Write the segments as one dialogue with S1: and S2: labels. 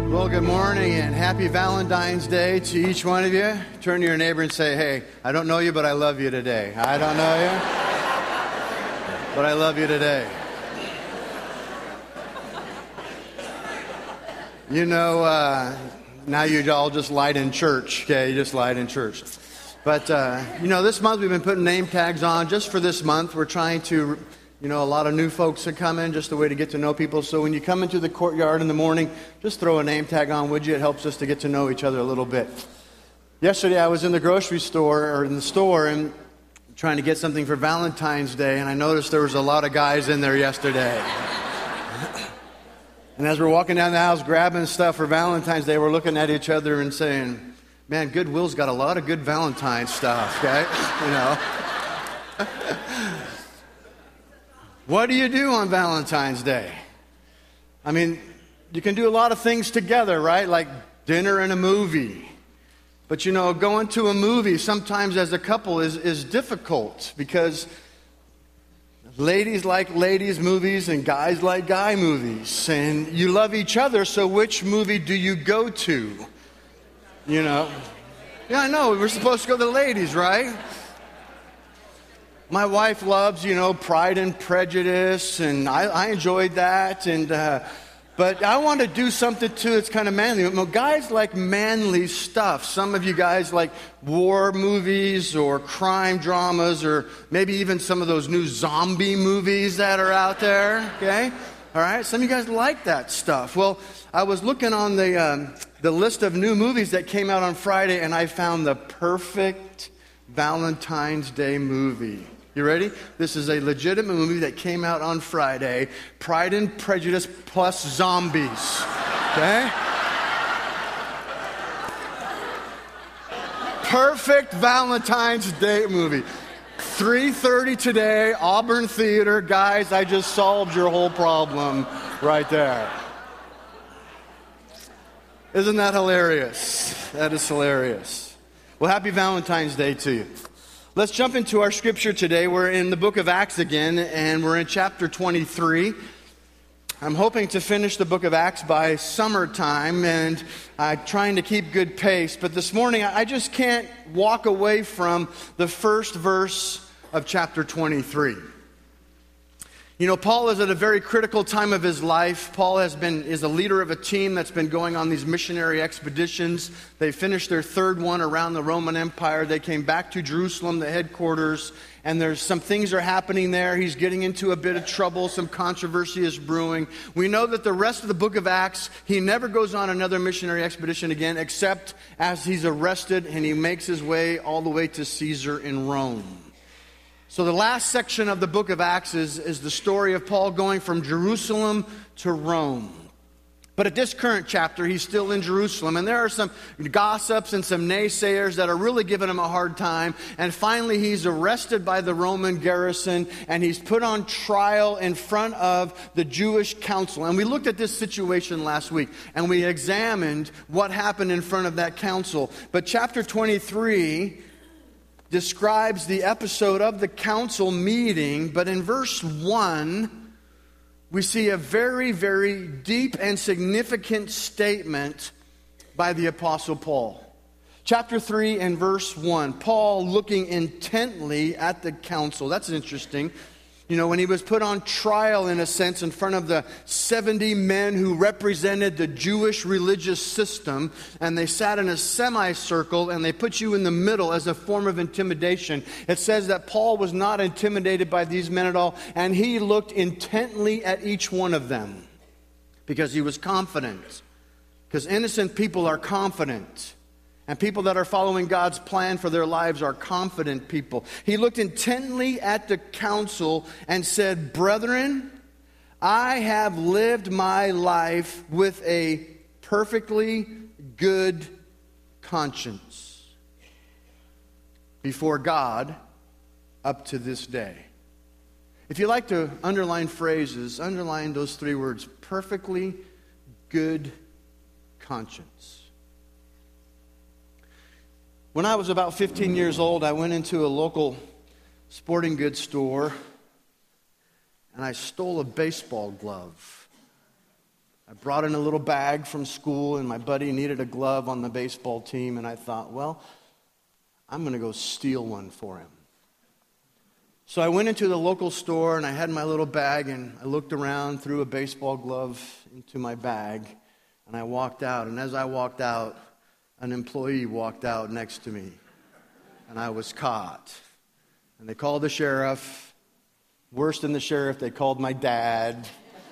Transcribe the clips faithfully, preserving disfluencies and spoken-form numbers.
S1: Well, good morning and happy Valentine's Day to each one of you. Turn to your neighbor and say, hey, I don't know you, but I love you today. I don't know you, but I love you today. You know, uh, now you all just lied in church, okay? You just lied in church. But, uh, you know, this month we've been putting name tags on just for this month. We're trying to... You know, a lot of new folks that come in, just a way to get to know people. So when you come into the courtyard in the morning, just throw a name tag on, would you? It helps us to get to know each other a little bit. Yesterday, I was in the grocery store, or in the store, and trying to get something for Valentine's Day, and I noticed there was a lot of guys in there yesterday. And as we're walking down the house grabbing stuff for Valentine's Day, we're looking at each other and saying, man, Goodwill's got a lot of good Valentine's stuff, okay? You know. What do you do on Valentine's Day? I mean, you can do a lot of things together, right? Like dinner and a movie. But you know, going to a movie sometimes as a couple is, is difficult because ladies like ladies movies and guys like guy movies. And you love each other, so which movie do you go to? You know? Yeah, I know, we're supposed to go to the ladies, right? My wife loves, you know, Pride and Prejudice, and I, I enjoyed that. And uh, but I want to do something too that's kind of manly. You know, guys like manly stuff. Some of you guys like war movies or crime dramas, or maybe even some of those new zombie movies that are out there. Okay, all right. Some of you guys like that stuff. Well, I was looking on the um, the list of new movies that came out on Friday, and I found the perfect Valentine's Day movie. You ready? This is a legitimate movie that came out on Friday. Pride and Prejudice plus zombies. Okay? Perfect Valentine's Day movie. three thirty today, Auburn Theater. Guys, I just solved your whole problem right there. Isn't that hilarious? That is hilarious. Well, happy Valentine's Day to you. Let's jump into our scripture today. We're in the book of Acts again, and we're in chapter twenty-three. I'm hoping to finish the book of Acts by summertime, and I'm trying to keep good pace. But this morning, I just can't walk away from the first verse of chapter twenty-three. You know, Paul is at a very critical time of his life. Paul has been is a leader of a team that's been going on these missionary expeditions. They finished their third one around the Roman Empire. They came back to Jerusalem, the headquarters, and there's some things are happening there. He's getting into a bit of trouble. Some controversy is brewing. We know that the rest of the book of Acts, he never goes on another missionary expedition again, except as he's arrested and he makes his way all the way to Caesar in Rome. So the last section of the book of Acts is, is the story of Paul going from Jerusalem to Rome. But at this current chapter, he's still in Jerusalem. And there are some gossips and some naysayers that are really giving him a hard time. And finally, he's arrested by the Roman garrison. And he's put on trial in front of the Jewish council. And we looked at this situation last week. And we examined what happened in front of that council. But chapter twenty-three describes the episode of the council meeting, but in verse one, we see a very, very deep and significant statement by the Apostle Paul. Chapter three and verse one, Paul looking intently at the council. That's interesting. You know, when he was put on trial, in a sense, in front of the seventy men who represented the Jewish religious system, and they sat in a semicircle, and they put you in the middle as a form of intimidation. It says that Paul was not intimidated by these men at all, and he looked intently at each one of them because he was confident. Because innocent people are confident. And people that are following God's plan for their lives are confident people. He looked intently at the council and said, "Brethren, I have lived my life with a perfectly good conscience before God up to this day." If you like to underline phrases, underline those three words: perfectly good conscience. When I was about fifteen years old, I went into a local sporting goods store and I stole a baseball glove. I brought in a little bag from school, and my buddy needed a glove on the baseball team, and I thought, well, I'm going to go steal one for him. So I went into the local store, and I had my little bag, and I looked around, threw a baseball glove into my bag, and I walked out. And as I walked out, an employee walked out next to me, and I was caught. And they called the sheriff. Worse than the sheriff, they called my dad.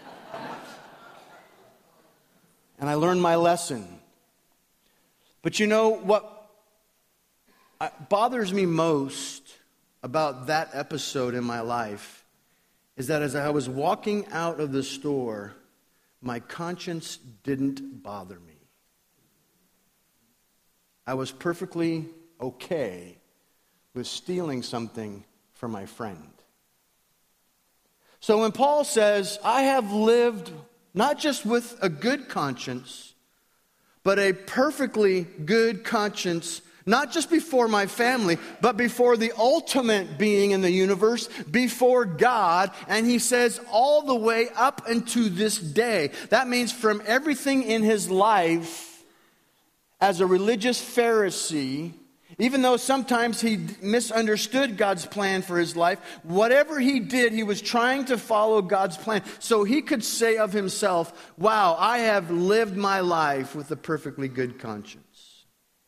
S1: And I learned my lesson. But you know what bothers me most about that episode in my life is that as I was walking out of the store, my conscience didn't bother me. I was perfectly okay with stealing something from my friend. So when Paul says, I have lived not just with a good conscience, but a perfectly good conscience, not just before my family, but before the ultimate being in the universe, before God. And he says all the way up into this day. That means from everything in his life as a religious Pharisee, even though sometimes he misunderstood God's plan for his life, whatever he did, he was trying to follow God's plan. So he could say of himself, wow, I have lived my life with a perfectly good conscience.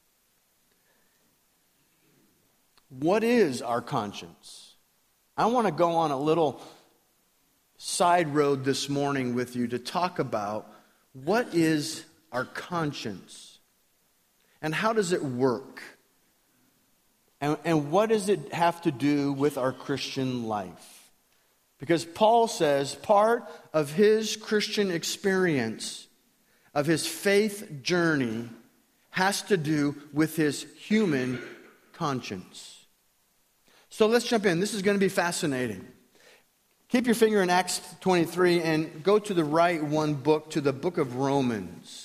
S1: What is our conscience? I want to go on a little side road this morning with you to talk about what is our conscience and how does it work? And, and what does it have to do with our Christian life? Because Paul says part of his Christian experience, of his faith journey, has to do with his human conscience. So let's jump in. This is going to be fascinating. Keep your finger in Acts twenty-three and go to the right one book, to the book of Romans.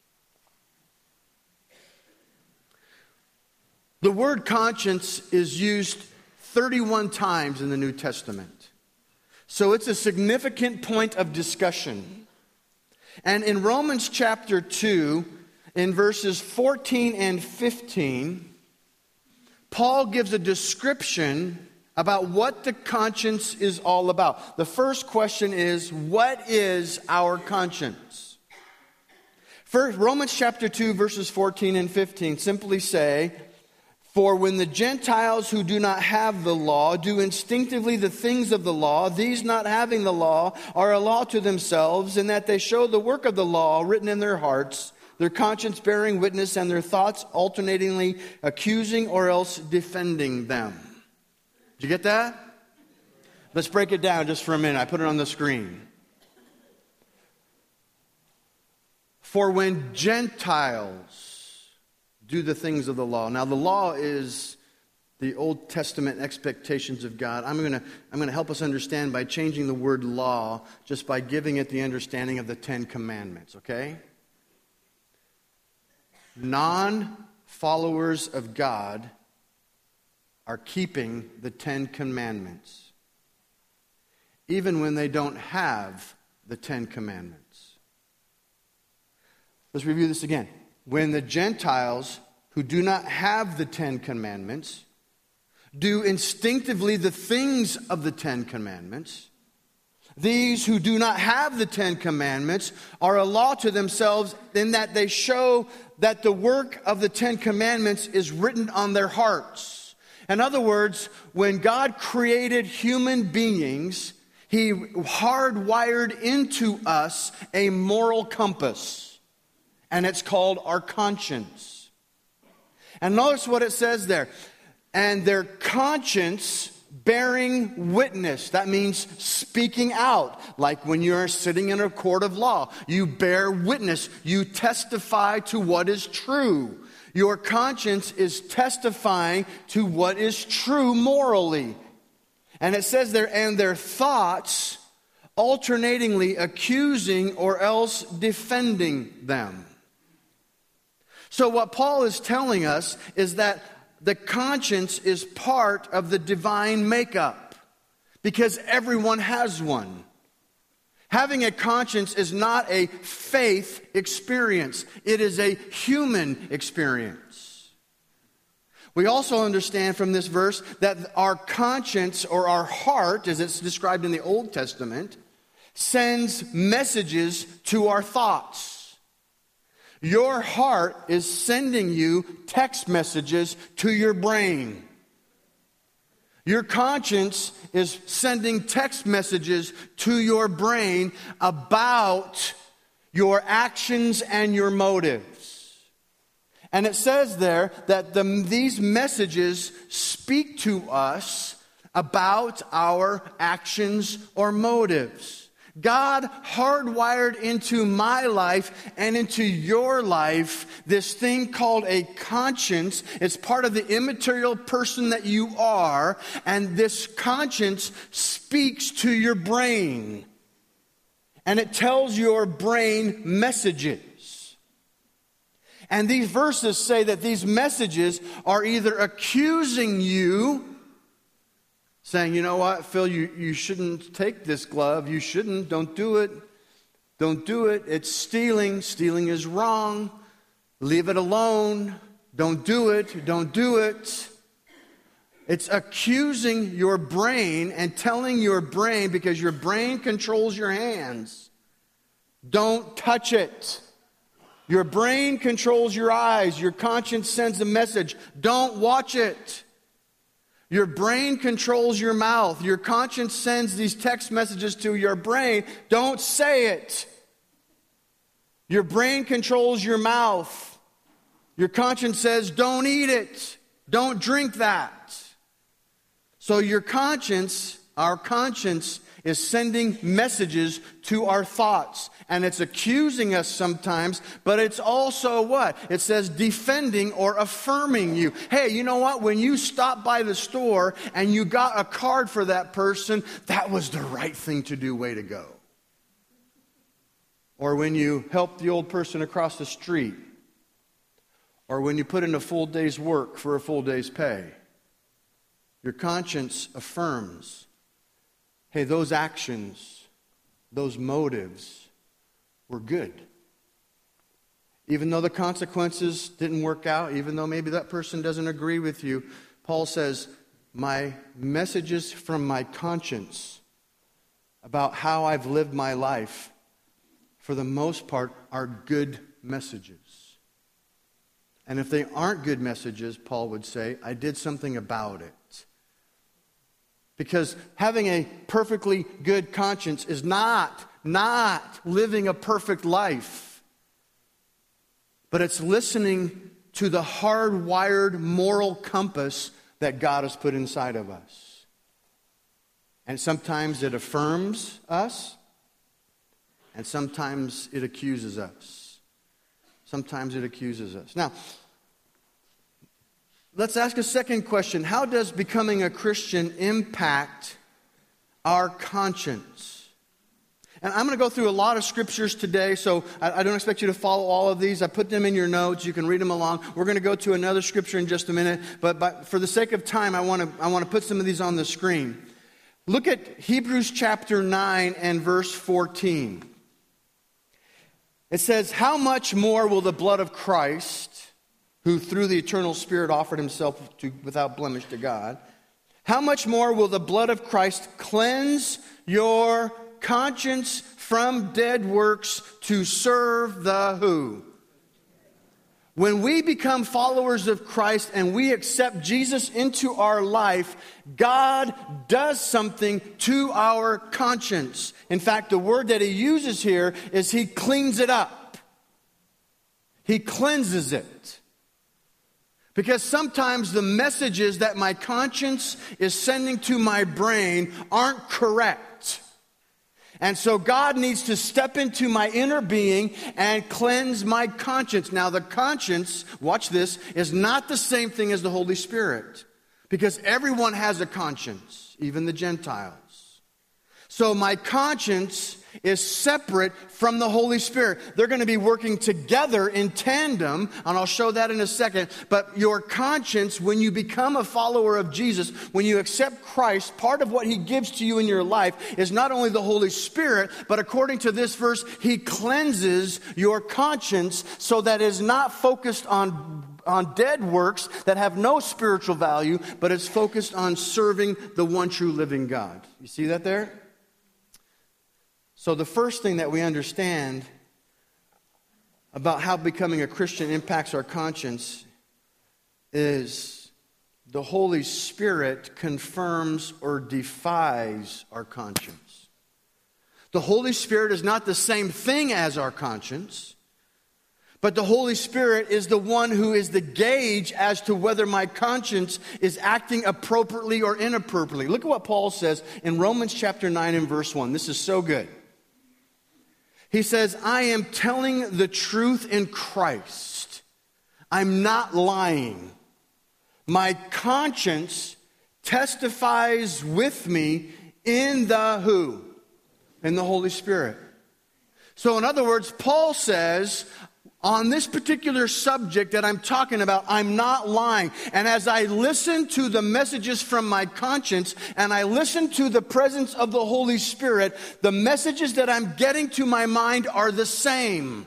S1: The word conscience is used thirty-one times in the New Testament. So it's a significant point of discussion. And in Romans chapter two, in verses fourteen and fifteen, Paul gives a description about what the conscience is all about. The first question is, what is our conscience? First, Romans chapter two, verses fourteen and fifteen simply say, for when the Gentiles who do not have the law do instinctively the things of the law, these not having the law are a law to themselves, in that they show the work of the law written in their hearts, their conscience bearing witness, and their thoughts alternatingly accusing or else defending them. Did you get that? Let's break it down just for a minute. I put it on the screen. For when Gentiles do the things of the law. Now, the law is the Old Testament expectations of God. I'm going to I'm going to help us understand by changing the word law, just by giving it the understanding of the Ten Commandments, okay? Non-followers of God are keeping the Ten Commandments, even when they don't have the Ten Commandments. Let's review this again. When the Gentiles who do not have the Ten Commandments do instinctively the things of the Ten Commandments, these who do not have the Ten Commandments are a law to themselves in that they show that the work of the Ten Commandments is written on their hearts. In other words, when God created human beings, He hardwired into us a moral compass. And it's called our conscience. And notice what it says there. And their conscience bearing witness. That means speaking out. Like when you're sitting in a court of law. You bear witness. You testify to what is true. Your conscience is testifying to what is true morally. And it says there, and their thoughts alternatingly accusing or else defending them. So what Paul is telling us is that the conscience is part of the divine makeup, because everyone has one. Having a conscience is not a faith experience. It is a human experience. We also understand from this verse that our conscience or our heart, as it's described in the Old Testament, sends messages to our thoughts. Your heart is sending you text messages to your brain. Your conscience is sending text messages to your brain about your actions and your motives. And it says there that the, these messages speak to us about our actions or motives. God hardwired into my life and into your life this thing called a conscience. It's part of the immaterial person that you are, and this conscience speaks to your brain. And it tells your brain messages. And these verses say that these messages are either accusing you, saying, you know what, Phil, you, you shouldn't take this glove. You shouldn't. Don't do it. Don't do it. It's stealing. Stealing is wrong. Leave it alone. Don't do it. Don't do it. It's accusing your brain and telling your brain, because your brain controls your hands, don't touch it. Your brain controls your eyes. Your conscience sends a message. Don't watch it. Your brain controls your mouth. Your conscience sends these text messages to your brain. Don't say it. Your brain controls your mouth. Your conscience says, don't eat it. Don't drink that. So your conscience, our conscience, is sending messages to our thoughts. And it's accusing us sometimes, but it's also what? It says defending or affirming you. Hey, you know what? When you stopped by the store and you got a card for that person, that was the right thing to do. Way to go. Or when you helped the old person across the street. Or when you put in a full day's work for a full day's pay. Your conscience affirms, hey, those actions, those motives were good. Even though the consequences didn't work out, even though maybe that person doesn't agree with you, Paul says, my messages from my conscience about how I've lived my life, for the most part, are good messages. And if they aren't good messages, Paul would say, I did something about it. Because having a perfectly good conscience is not, not living a perfect life. But it's listening to the hardwired moral compass that God has put inside of us. And sometimes it affirms us, and sometimes it accuses us. Sometimes it accuses us. Now, let's ask a second question. How does becoming a Christian impact our conscience? And I'm going to go through a lot of scriptures today, so I, I don't expect you to follow all of these. I put them in your notes. You can read them along. We're going to go to another scripture in just a minute, but, but for the sake of time, I want to I want to put some of these on the screen. Look at Hebrews chapter nine and verse fourteen. It says, how much more will the blood of Christ, who through the eternal Spirit offered himself to, without blemish to God, how much more will the blood of Christ cleanse your conscience from dead works to serve the who? When we become followers of Christ and we accept Jesus into our life, God does something to our conscience. In fact, the word that he uses here is he cleans it up. He cleanses it. Because sometimes the messages that my conscience is sending to my brain aren't correct. And so God needs to step into my inner being and cleanse my conscience. Now the conscience, watch this, is not the same thing as the Holy Spirit. Because everyone has a conscience, even the Gentiles. So my conscience is separate from the Holy Spirit. They're going to be working together in tandem, and I'll show that in a second. But your conscience, when you become a follower of Jesus, when you accept Christ, part of what He gives to you in your life is not only the Holy Spirit, but according to this verse, He cleanses your conscience so that it is not focused on on dead works that have no spiritual value, but it's focused on serving the one true living God. You see that there? So the first thing that we understand about how becoming a Christian impacts our conscience is the Holy Spirit confirms or defies our conscience. The Holy Spirit is not the same thing as our conscience, but the Holy Spirit is the one who is the gauge as to whether my conscience is acting appropriately or inappropriately. Look at what Paul says in Romans chapter nine and verse one. This is so good. He says, I am telling the truth in Christ. I'm not lying. My conscience testifies with me in the who? In the Holy Spirit. So in other words, Paul says, on this particular subject that I'm talking about, I'm not lying. And as I listen to the messages from my conscience and I listen to the presence of the Holy Spirit, the messages that I'm getting to my mind are the same.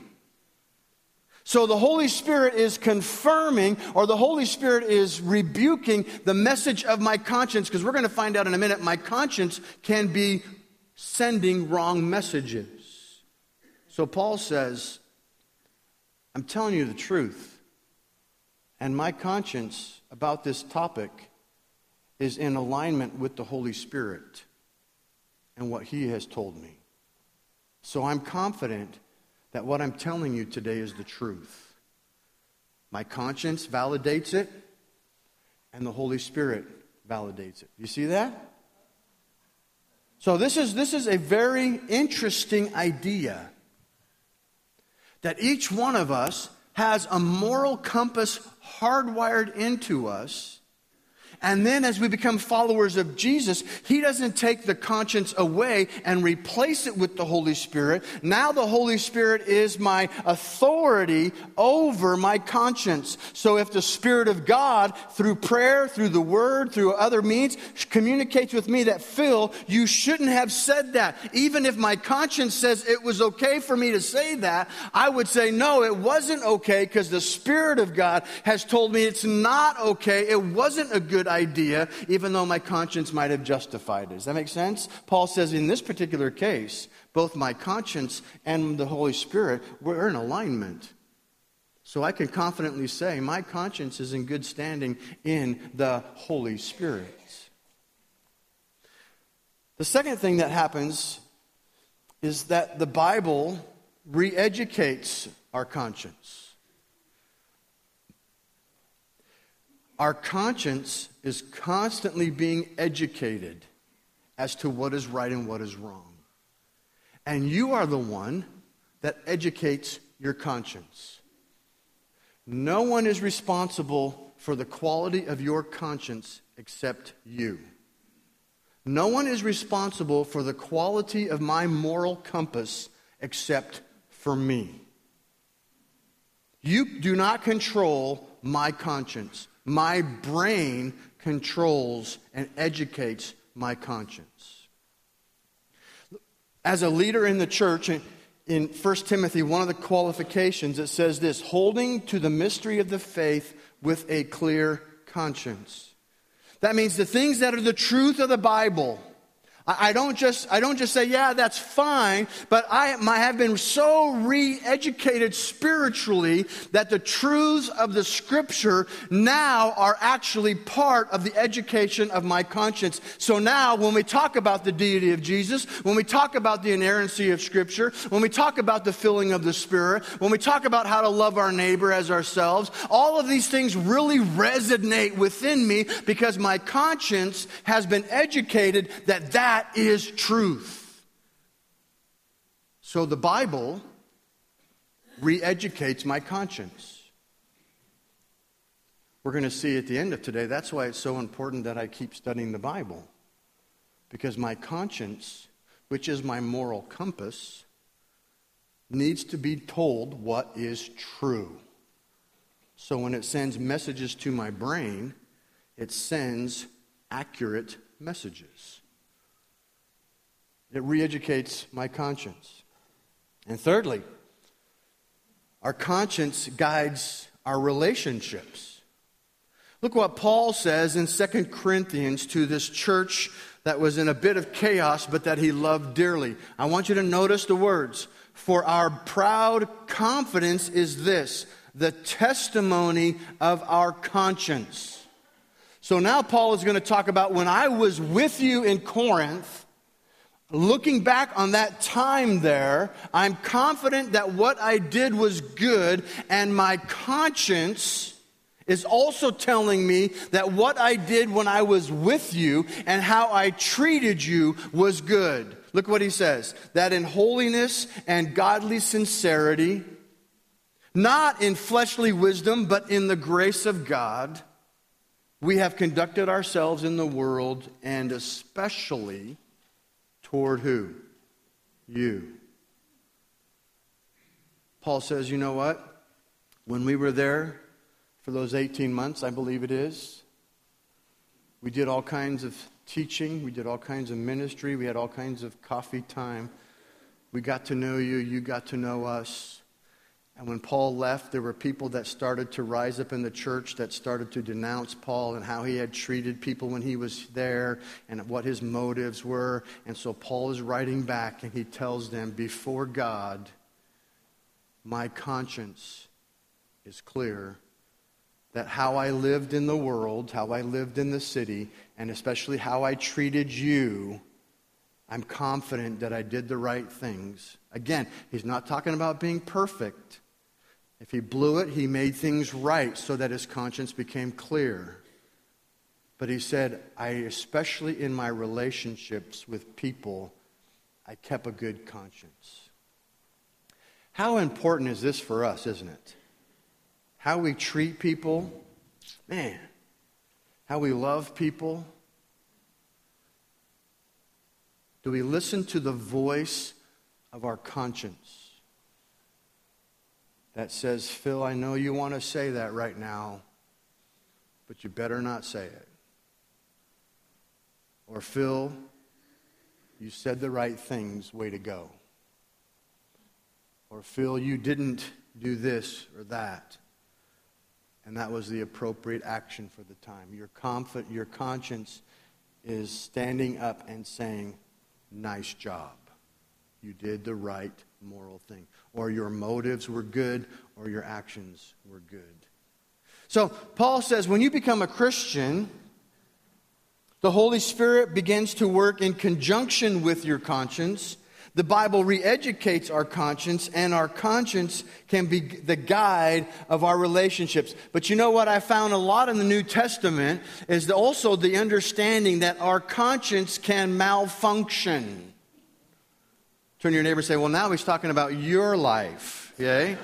S1: So the Holy Spirit is confirming, or the Holy Spirit is rebuking the message of my conscience, because we're going to find out in a minute, my conscience can be sending wrong messages. So Paul says, I'm telling you the truth, and my conscience about this topic is in alignment with the Holy Spirit and what He has told me. So I'm confident that what I'm telling you today is the truth. My conscience validates it, and the Holy Spirit validates it. You see that? So this is, this is a very interesting idea. That each one of us has a moral compass hardwired into us. And then as we become followers of Jesus, He doesn't take the conscience away and replace it with the Holy Spirit. Now the Holy Spirit is my authority over my conscience. So if the Spirit of God, through prayer, through the Word, through other means, communicates with me that, Phil, you shouldn't have said that. Even if my conscience says it was okay for me to say that, I would say, no, it wasn't okay, because the Spirit of God has told me it's not okay. It wasn't a good idea, even though my conscience might have justified it. Does that make sense? Paul says in this particular case, both my conscience and the Holy Spirit were in alignment. So I can confidently say my conscience is in good standing in the Holy Spirit. The second thing that happens is that the Bible re-educates our conscience. Our conscience is constantly being educated as to what is right and what is wrong. And you are the one that educates your conscience. No one is responsible for the quality of your conscience except you. No one is responsible for the quality of my moral compass except for me. You do not control my conscience. My brain controls and educates my conscience. As a leader in the church, in First Timothy, one of the qualifications, it says this: holding to the mystery of the faith with a clear conscience. That means the things that are the truth of the Bible. I don't just I don't just say, yeah, that's fine, but I, I have been so re-educated spiritually that the truths of the Scripture now are actually part of the education of my conscience. So now when we talk about the deity of Jesus, when we talk about the inerrancy of Scripture, when we talk about the filling of the Spirit, when we talk about how to love our neighbor as ourselves, all of these things really resonate within me because my conscience has been educated that that That is truth. So the Bible re-educates my conscience. We're going to see at the end of today, that's why it's so important that I keep studying the Bible. Because my conscience which is my moral compass, needs to be told what is true. So when it sends messages to my brain, it sends accurate messages. It re-educates my conscience. And thirdly, our conscience guides our relationships. Look what Paul says in Second Corinthians to this church that was in a bit of chaos, but that he loved dearly. I want you to notice the words. For our proud confidence is this, the testimony of our conscience. So now Paul is going to talk about when I was with you in Corinth, looking back on that time there, I'm confident that what I did was good, and my conscience is also telling me that what I did when I was with you and how I treated you was good. Look what he says, that in holiness and godly sincerity, not in fleshly wisdom, but in the grace of God, we have conducted ourselves in the world, and especially toward who? You. Paul says, you know what? When we were there for those eighteen months, I believe it is, we did all kinds of teaching. We did all kinds of ministry. We had all kinds of coffee time. We got to know you. You got to know us. And when Paul left, there were people that started to rise up in the church that started to denounce Paul and how he had treated people when he was there and what his motives were. And so Paul is writing back and he tells them, before God, my conscience is clear that how I lived in the world, how I lived in the city, and especially how I treated you, I'm confident that I did the right things. Again, he's not talking about being perfect. If he blew it, he made things right so that his conscience became clear. But he said, I, especially in my relationships with people, I kept a good conscience. How important is this for us, isn't it? How we treat people, man, how we love people. Do we listen to the voice of our conscience that says, Phil, I know you want to say that right now, but you better not say it. Or Phil, you said the right things, way to go. Or Phil, you didn't do this or that, and that was the appropriate action for the time. Your conf- your conscience is standing up and saying, nice job. You did the right moral thing. Or your motives were good, or your actions were good. So Paul says when you become a Christian, the Holy Spirit begins to work in conjunction with your conscience. The Bible re-educates our conscience, and our conscience can be the guide of our relationships. But you know what I found a lot in the New Testament is also the understanding that our conscience can malfunction. Turn to your neighbor and say, well, now he's talking about your life, okay?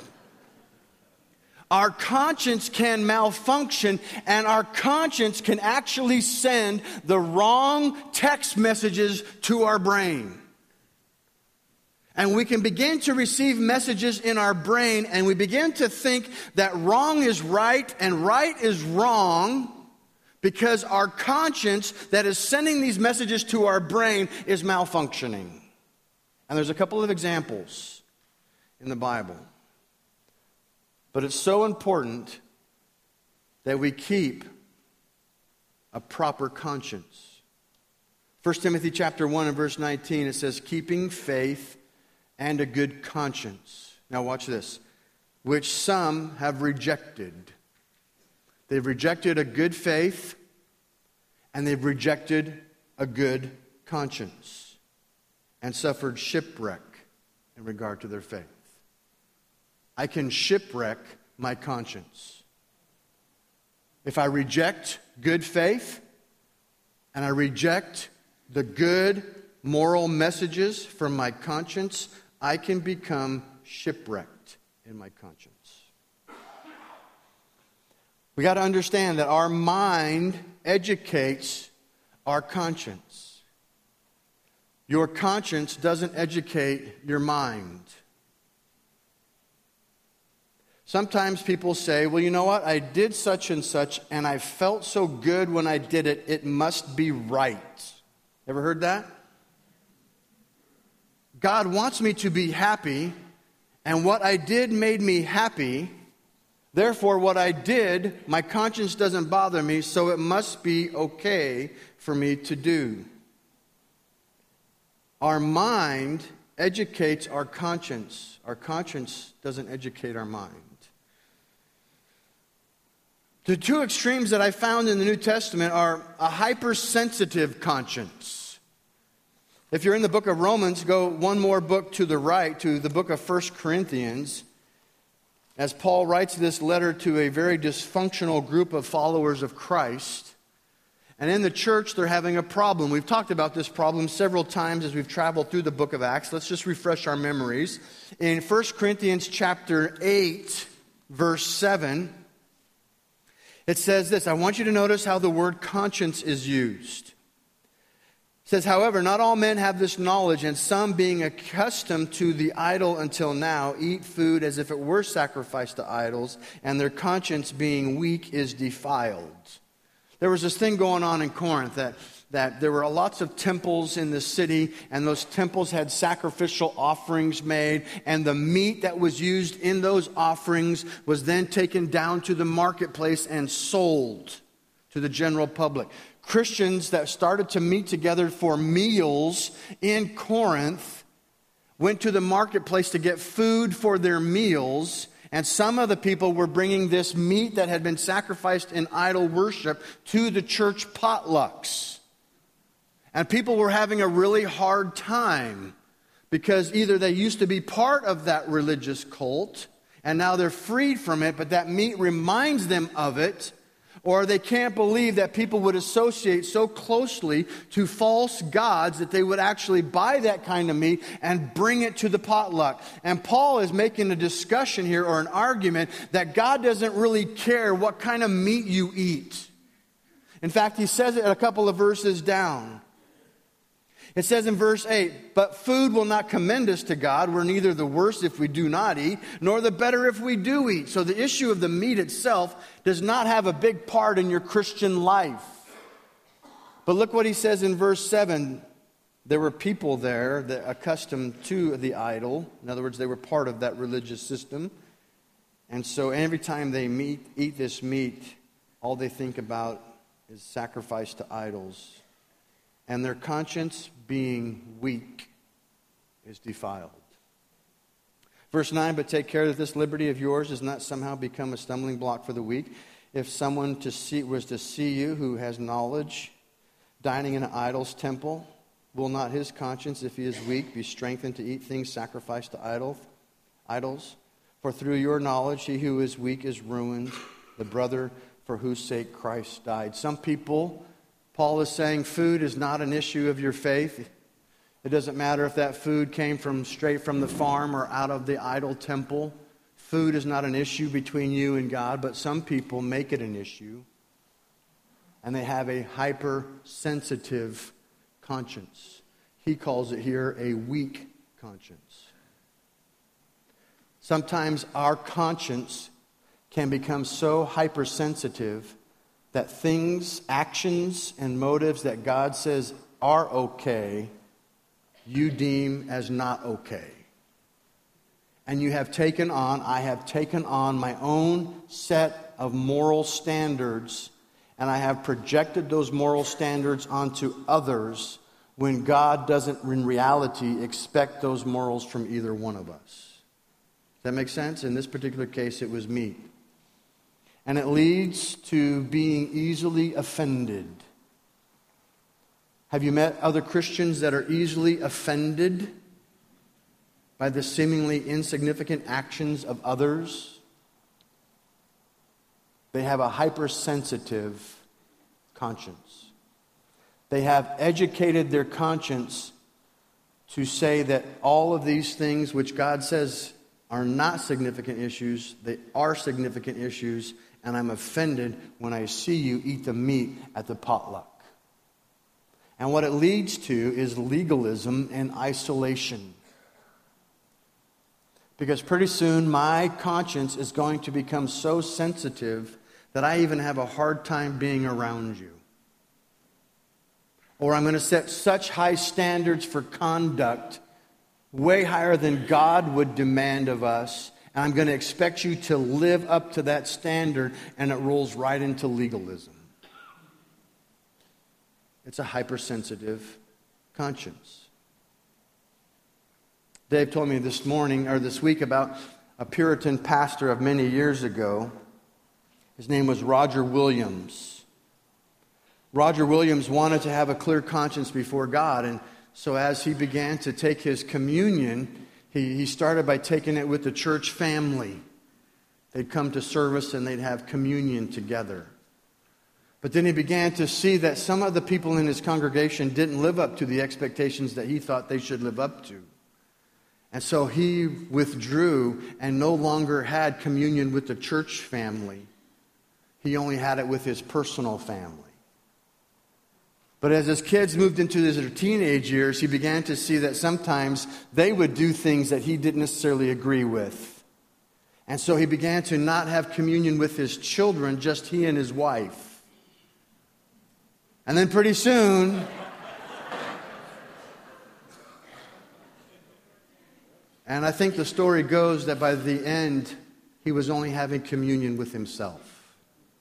S1: Our conscience can malfunction, and our conscience can actually send the wrong text messages to our brain. And we can begin to receive messages in our brain, and we begin to think that wrong is right and right is wrong because our conscience that is sending these messages to our brain is malfunctioning. And there's a couple of examples in the Bible. But it's so important that we keep a proper conscience. First Timothy chapter one and verse nineteen, it says, keeping faith and a good conscience. Now watch this. Which some have rejected. They've rejected a good faith, and they've rejected a good conscience, and suffered shipwreck in regard to their faith. I can shipwreck my conscience. If I reject good faith, and I reject the good moral messages from my conscience, I can become shipwrecked in my conscience. We got to understand that our mind educates our conscience. Your conscience doesn't educate your mind. Sometimes people say, well, you know what? I did such and such, and I felt so good when I did it, it must be right. Ever heard that? God wants me to be happy, and what I did made me happy. Therefore, what I did, my conscience doesn't bother me, so it must be okay for me to do. Our mind educates our conscience. Our conscience doesn't educate our mind. The two extremes that I found in the New Testament are a hypersensitive conscience. If you're in the book of Romans, go one more book to the right, to the book of First Corinthians, as Paul writes this letter to a very dysfunctional group of followers of Christ. And in the church, they're having a problem. We've talked about this problem several times as we've traveled through the book of Acts. Let's just refresh our memories. In First Corinthians chapter eight, verse seven, it says this. I want you to notice how the word conscience is used. It says, however, not all men have this knowledge, and some, being accustomed to the idol until now, eat food as if it were sacrificed to idols, and their conscience, being weak, is defiled. There was this thing going on in Corinth that, that there were lots of temples in the city, and those temples had sacrificial offerings made, and the meat that was used in those offerings was then taken down to the marketplace and sold to the general public. Christians that started to meet together for meals in Corinth went to the marketplace to get food for their meals. And some of the people were bringing this meat that had been sacrificed in idol worship to the church potlucks. And people were having a really hard time because either they used to be part of that religious cult and now they're freed from it, but that meat reminds them of it, or they can't believe that people would associate so closely to false gods that they would actually buy that kind of meat and bring it to the potluck. And Paul is making a discussion here, or an argument, that God doesn't really care what kind of meat you eat. In fact, he says it a couple of verses down. It says in verse eight, but food will not commend us to God. We're neither the worse if we do not eat, nor the better if we do eat. So the issue of the meat itself does not have a big part in your Christian life. But look what he says in verse seven. There were people there that accustomed to the idol. In other words, they were part of that religious system. And so every time they meet, eat this meat, all they think about is sacrifice to idols. And their conscience, being weak, is defiled. Verse nine, but take care that this liberty of yours does not somehow become a stumbling block for the weak. If someone to see, was to see you who has knowledge, dining in an idol's temple, will not his conscience, if he is weak, be strengthened to eat things sacrificed to idol, idols? For through your knowledge, he who is weak is ruined, the brother for whose sake Christ died. Some people, Paul is saying, food is not an issue of your faith. It doesn't matter if that food came from straight from the farm or out of the idol temple. Food is not an issue between you and God, but some people make it an issue. And they have a hypersensitive conscience. He calls it here a weak conscience. Sometimes our conscience can become so hypersensitive that things, actions, and motives that God says are okay, you deem as not okay. And you have taken on, I have taken on my own set of moral standards, and I have projected those moral standards onto others when God doesn't, in reality, expect those morals from either one of us. Does that make sense? In this particular case, it was meat. And it leads to being easily offended. Have you met other Christians that are easily offended by the seemingly insignificant actions of others? They have a hypersensitive conscience. They have educated their conscience to say that all of these things which God says are not significant issues, they are significant issues, and I'm offended when I see you eat the meat at the potluck. And what it leads to is legalism and isolation. Because pretty soon my conscience is going to become so sensitive that I even have a hard time being around you. Or I'm going to set such high standards for conduct, way higher than God would demand of us, and I'm going to expect you to live up to that standard, and it rolls right into legalism. It's a hypersensitive conscience. Dave told me this morning, or this week, about a Puritan pastor of many years ago. His name was Roger Williams. Roger Williams wanted to have a clear conscience before God, and so as he began to take his communion, he, he started by taking it with the church family. They'd come to service and they'd have communion together. But then he began to see that some of the people in his congregation didn't live up to the expectations that he thought they should live up to. And so he withdrew and no longer had communion with the church family. He only had it with his personal family. But as his kids moved into their teenage years, he began to see that sometimes they would do things that he didn't necessarily agree with. And so he began to not have communion with his children, just he and his wife. And then pretty soon, and I think the story goes that by the end, he was only having communion with himself.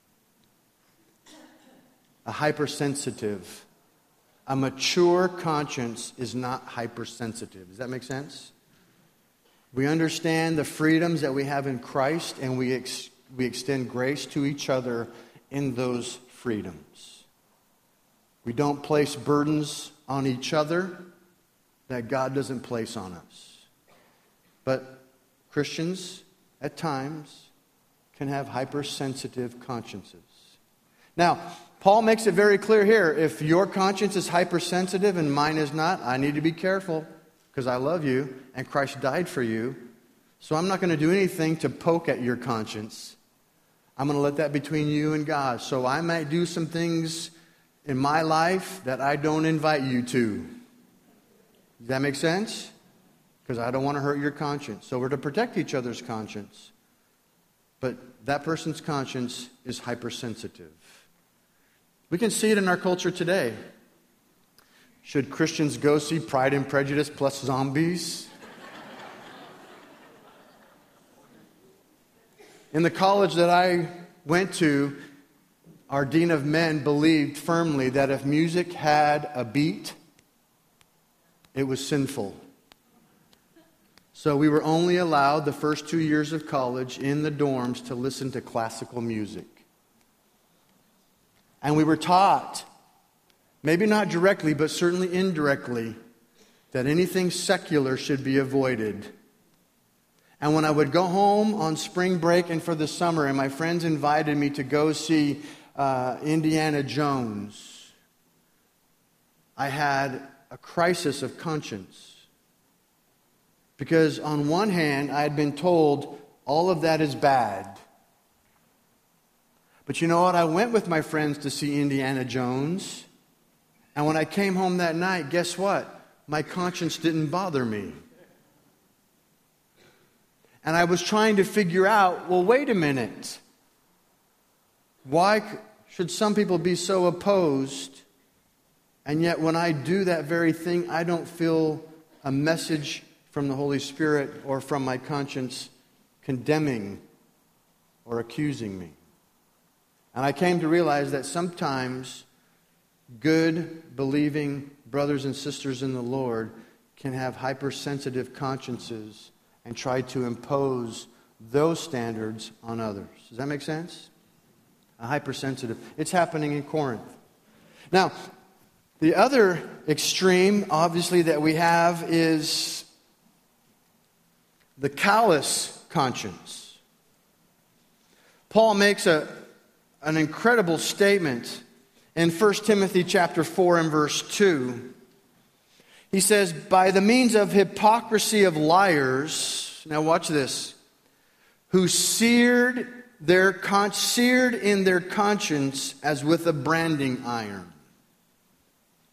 S1: A hypersensitive, a mature conscience is not hypersensitive. Does that make sense? We understand the freedoms that we have in Christ, and we ex- we extend grace to each other in those freedoms. We don't place burdens on each other that God doesn't place on us. But Christians, at times, can have hypersensitive consciences. Now, Paul makes it very clear here, if your conscience is hypersensitive and mine is not, I need to be careful because I love you and Christ died for you. So I'm not going to do anything to poke at your conscience. I'm going to let that between you and God. So I might do some things in my life that I don't invite you to. Does that make sense? Because I don't want to hurt your conscience. So we're to protect each other's conscience. But that person's conscience is hypersensitive. We can see it in our culture today. Should Christians go see Pride and Prejudice plus zombies? In the college that I went to, our dean of men believed firmly that if music had a beat, it was sinful. So we were only allowed the first two years of college in the dorms to listen to classical music. And we were taught, maybe not directly, but certainly indirectly, that anything secular should be avoided. And when I would go home on spring break and for the summer, and my friends invited me to go see uh, Indiana Jones, I had a crisis of conscience. Because on one hand, I had been told all of that is bad. But you know what? I went with my friends to see Indiana Jones. And when I came home that night, guess what? My conscience didn't bother me. And I was trying to figure out, well, wait a minute. Why should some people be so opposed? And yet when I do that very thing, I don't feel a message from the Holy Spirit or from my conscience condemning or accusing me. And I came to realize that sometimes good, believing brothers and sisters in the Lord can have hypersensitive consciences and try to impose those standards on others. Does that make sense? A hypersensitive. It's happening in Corinth. Now, the other extreme, obviously, that we have is the callous conscience. Paul makes a, an incredible statement in First Timothy chapter four and verse two. He says, by the means of hypocrisy of liars, now watch this, who seared their con- seared in their conscience as with a branding iron.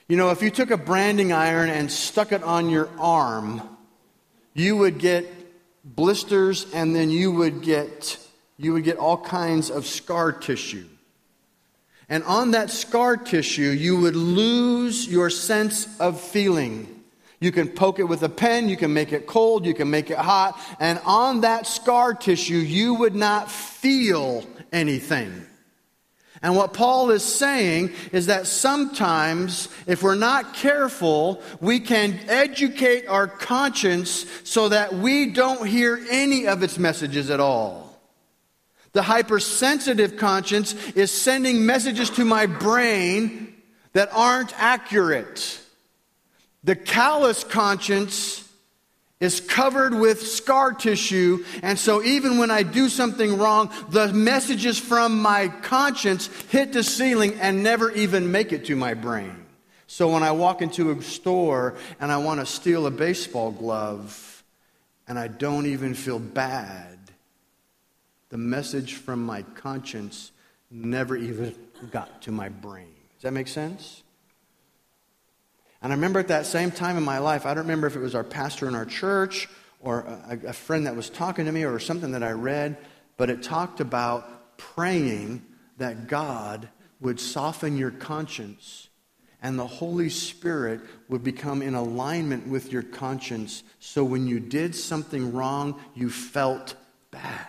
S1: You know, if you took a branding iron and stuck it on your arm, you would get blisters, and then you would get you would get all kinds of scar tissue. And on that scar tissue, you would lose your sense of feeling. You can poke it with a pen, you can make it cold, you can make it hot, and on that scar tissue, you would not feel anything. And what Paul is saying is that sometimes, if we're not careful, we can educate our conscience so that we don't hear any of its messages at all. The hypersensitive conscience is sending messages to my brain that aren't accurate. The callous conscience is covered with scar tissue, and so even when I do something wrong, the messages from my conscience hit the ceiling and never even make it to my brain. So when I walk into a store and I want to steal a baseball glove and I don't even feel bad, the message from my conscience never even got to my brain. Does that make sense? And I remember at that same time in my life, I don't remember if it was our pastor in our church or a, a friend that was talking to me or something that I read, but it talked about praying that God would soften your conscience and the Holy Spirit would become in alignment with your conscience, so when you did something wrong, you felt bad.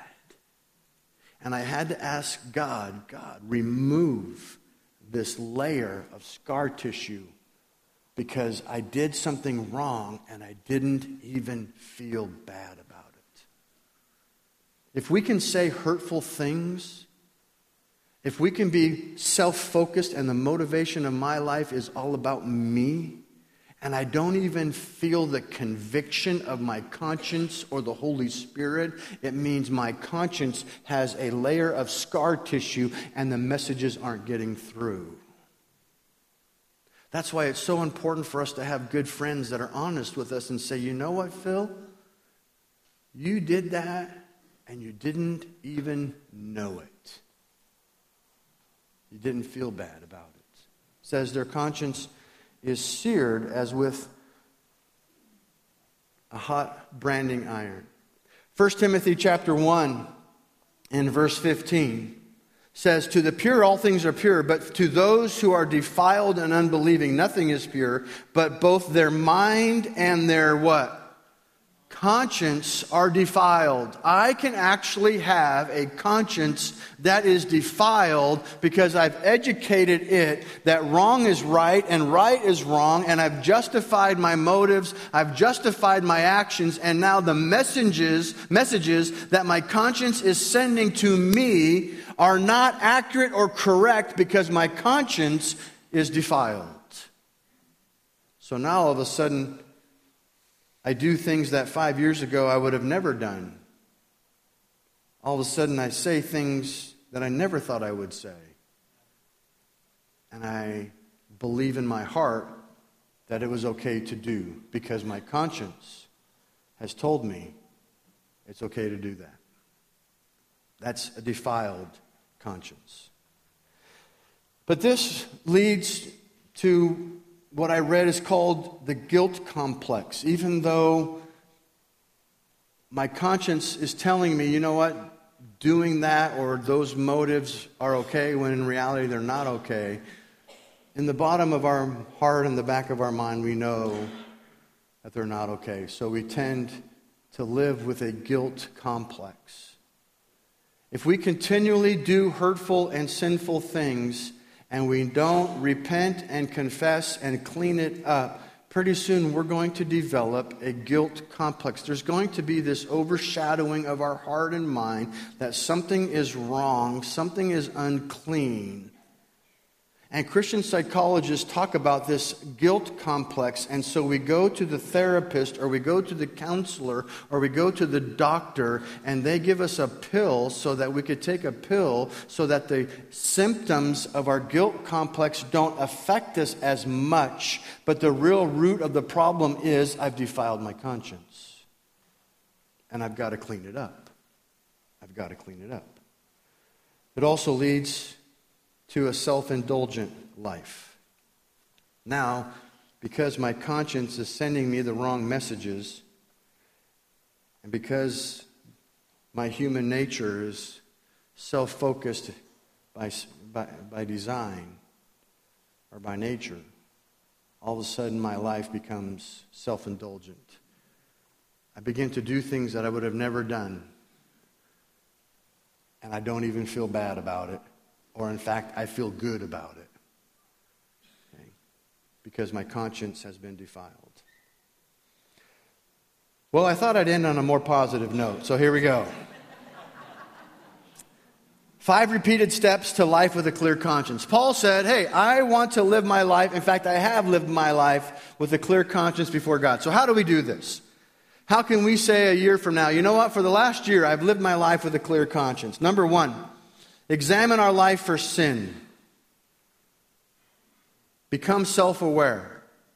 S1: And I had to ask God, God, remove this layer of scar tissue, because I did something wrong and I didn't even feel bad about it. If we can say hurtful things, if we can be self-focused and the motivation of my life is all about me, and I don't even feel the conviction of my conscience or the Holy Spirit, it means my conscience has a layer of scar tissue and the messages aren't getting through. That's why it's so important for us to have good friends that are honest with us and say, you know what, Phil? You did that and you didn't even know it. You didn't feel bad about it. It says their conscience is seared as with a hot branding iron. First Timothy chapter one and verse fifteen says, to the pure all things are pure, but to those who are defiled and unbelieving nothing is pure, but both their mind and their what? Conscience are defiled. I can actually have a conscience that is defiled because I've educated it that wrong is right and right is wrong, and I've justified my motives, I've justified my actions, and now the messages, messages that my conscience is sending to me are not accurate or correct because my conscience is defiled. So now all of a sudden, I do things that five years ago I would have never done. All of a sudden I say things that I never thought I would say. And I believe in my heart that it was okay to do because my conscience has told me it's okay to do that. That's a defiled conscience. But this leads to what I read is called the guilt complex. Even though my conscience is telling me, you know what, doing that or those motives are okay, when in reality they're not okay, in the bottom of our heart and the back of our mind, we know that they're not okay. So we tend to live with a guilt complex. If we continually do hurtful and sinful things, and we don't repent and confess and clean it up, pretty soon we're going to develop a guilt complex. There's going to be this overshadowing of our heart and mind that something is wrong, something is unclean. And Christian psychologists talk about this guilt complex, and so we go to the therapist or we go to the counselor or we go to the doctor, and they give us a pill so that we could take a pill so that the symptoms of our guilt complex don't affect us as much. But the real root of the problem is I've defiled my conscience, and I've got to clean it up. I've got to clean it up. It also leads to a self-indulgent life. Now, because my conscience is sending me the wrong messages, and because my human nature is self-focused by, by, by design or by nature, all of a sudden my life becomes self-indulgent. I begin to do things that I would have never done, and I don't even feel bad about it, or in fact, I feel good about it, okay? Because my conscience has been defiled. Well, I thought I'd end on a more positive note, so here we go. Five repeated steps to life with a clear conscience. Paul said, hey, I want to live my life. In fact, I have lived my life with a clear conscience before God. So how do we do this? How can we say a year from now, you know what, for the last year, I've lived my life with a clear conscience? Number one, examine our life for sin. Become self-aware.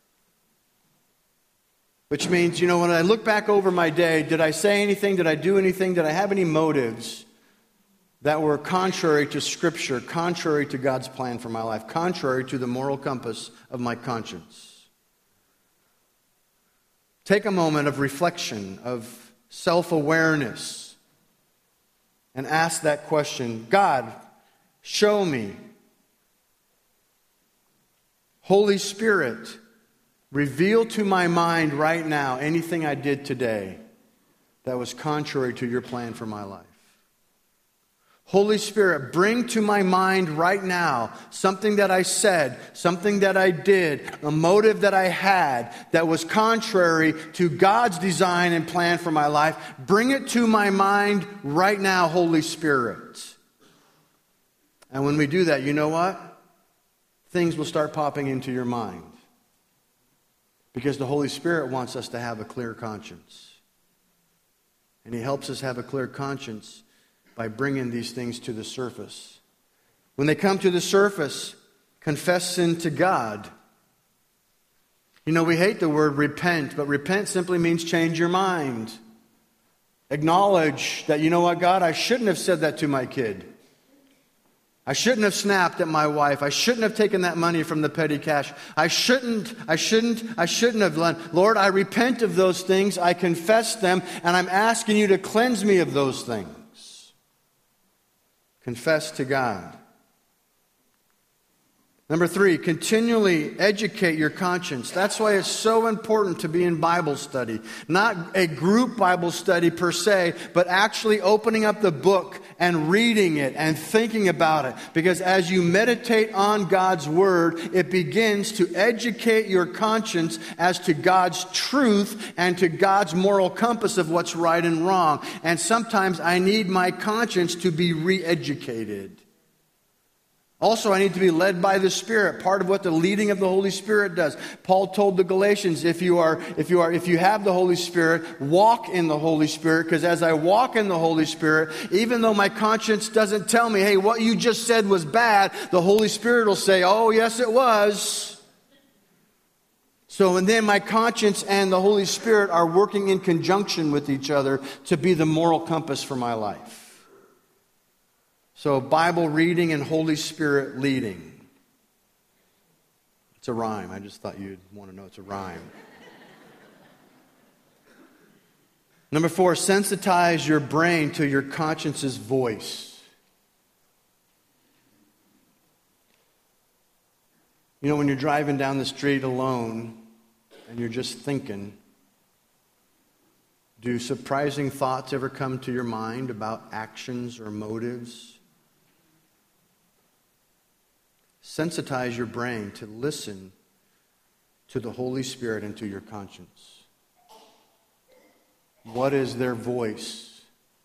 S1: Which means, you know, when I look back over my day, did I say anything? Did I do anything? Did I have any motives that were contrary to Scripture, contrary to God's plan for my life, contrary to the moral compass of my conscience? Take a moment of reflection, of self-awareness, and ask that question, God, show me. Holy Spirit, reveal to my mind right now anything I did today that was contrary to your plan for my life. Holy Spirit, bring to my mind right now something that I said, something that I did, a motive that I had that was contrary to God's design and plan for my life. Bring it to my mind right now, Holy Spirit. And when we do that, you know what? Things will start popping into your mind. Because the Holy Spirit wants us to have a clear conscience. And He helps us have a clear conscience by bringing these things to the surface. When they come to the surface, confess sin to God. You know, we hate the word repent, but repent simply means change your mind. Acknowledge that, you know what, God, I shouldn't have said that to my kid. I shouldn't have snapped at my wife. I shouldn't have taken that money from the petty cash. I shouldn't, I shouldn't, I shouldn't have done. Lord, I repent of those things. I confess them, and I'm asking you to cleanse me of those things. Confess to God. Number three, continually educate your conscience. That's why it's so important to be in Bible study. Not a group Bible study per se, but actually opening up the book and reading it and thinking about it. Because as you meditate on God's Word, it begins to educate your conscience as to God's truth and to God's moral compass of what's right and wrong. And sometimes I need my conscience to be re-educated. Also, I need to be led by the Spirit, part of what the leading of the Holy Spirit does. Paul told the Galatians, if you are, if you are, if you have the Holy Spirit, walk in the Holy Spirit, because as I walk in the Holy Spirit, even though my conscience doesn't tell me, hey, what you just said was bad, the Holy Spirit will say, oh, yes, it was. So, and then my conscience and the Holy Spirit are working in conjunction with each other to be the moral compass for my life. So Bible reading and Holy Spirit leading. It's a rhyme. I just thought you'd want to know it's a rhyme. Number four, sensitize your brain to your conscience's voice. You know, when you're driving down the street alone and you're just thinking, do surprising thoughts ever come to your mind about actions or motives? Sensitize your brain to listen to the Holy Spirit and to your conscience. What is their voice?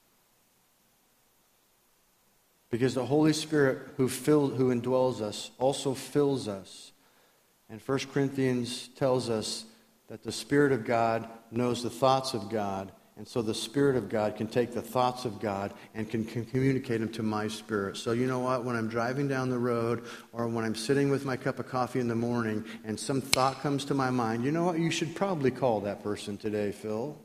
S1: Because the Holy Spirit who fill, who indwells us also fills us. And First Corinthians tells us that the Spirit of God knows the thoughts of God. And so the Spirit of God can take the thoughts of God and can, can communicate them to my spirit. So you know what? When I'm driving down the road or when I'm sitting with my cup of coffee in the morning and some thought comes to my mind, you know what? You should probably call that person today, Phil.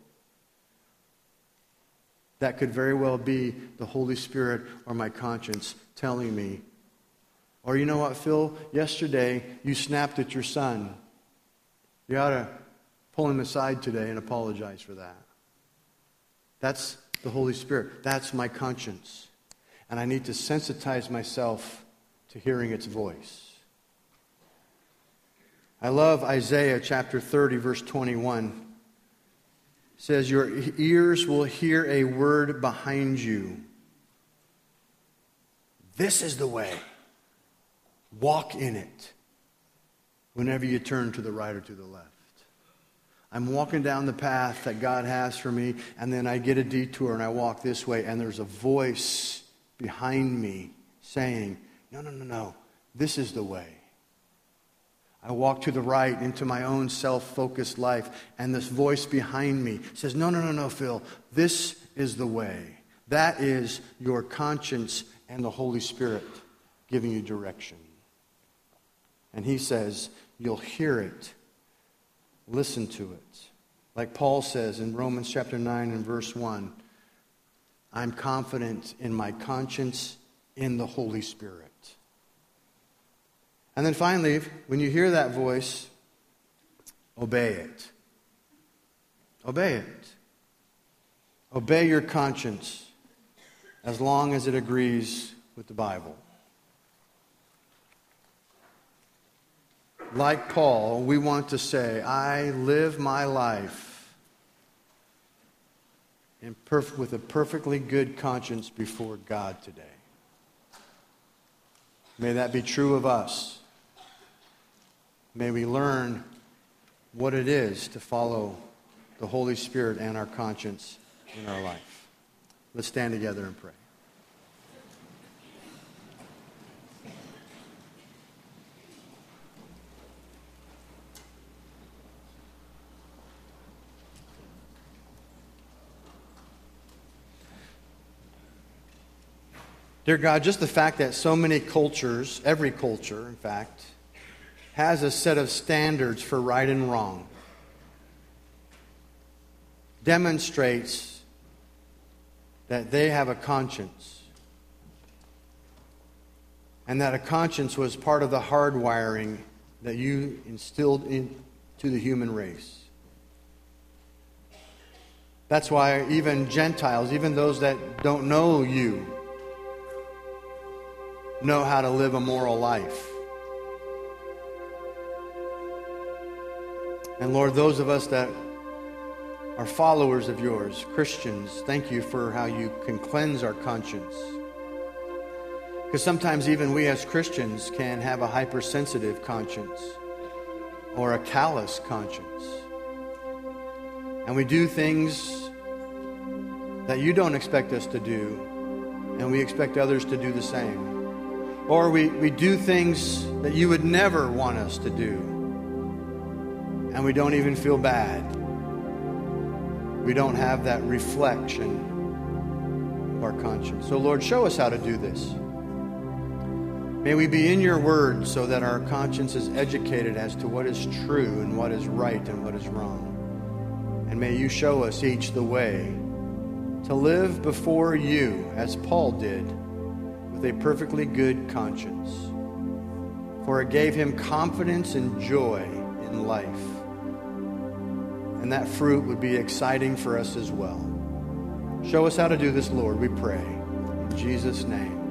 S1: That could very well be the Holy Spirit or my conscience telling me Or you know what, Phil? Yesterday you snapped at your son. You ought to pull him aside today and apologize for that. That's the Holy Spirit. That's my conscience. And I need to sensitize myself to hearing its voice. I love Isaiah chapter thirty, verse twenty-one. It says, your ears will hear a word behind you. This is the way. Walk in it. Whenever you turn to the right or to the left. I'm walking down the path that God has for me, and then I get a detour and I walk this way, and there's a voice behind me saying, no, no, no, no, this is the way. I walk to the right into my own self-focused life, and this voice behind me says, no, no, no, no, Phil, this is the way. That is your conscience and the Holy Spirit giving you direction. And he says, you'll hear it. Listen to it. Like Paul says in Romans chapter nine and verse one, I'm confident in my conscience in the Holy Spirit. And then finally, when you hear that voice, obey it. Obey it. Obey your conscience as long as it agrees with the Bible. Like Paul, we want to say, I live my life in perf- with a perfectly good conscience before God today. May that be true of us. May we learn what it is to follow the Holy Spirit and our conscience in our life. Let's stand together and pray. Dear God, just the fact that so many cultures, every culture, in fact, has a set of standards for right and wrong, demonstrates that they have a conscience, and that a conscience was part of the hardwiring that you instilled into the human race. That's why even Gentiles, even those that don't know you, know how to live a moral life. And Lord, those of us that are followers of yours, Christians, thank you for how you can cleanse our conscience. Because sometimes even we as Christians can have a hypersensitive conscience or a callous conscience. And we do things that you don't expect us to do, and we expect others to do the same. Or we, we do things that you would never want us to do. And we don't even feel bad. We don't have that reflection of our conscience. So Lord, show us how to do this. May we be in your word so that our conscience is educated as to what is true and what is right and what is wrong. And may you show us each the way to live before you as Paul did, a perfectly good conscience, for it gave him confidence and joy in life. And that fruit would be exciting for us as well. Show us how to do this, Lord, we pray. In Jesus' name.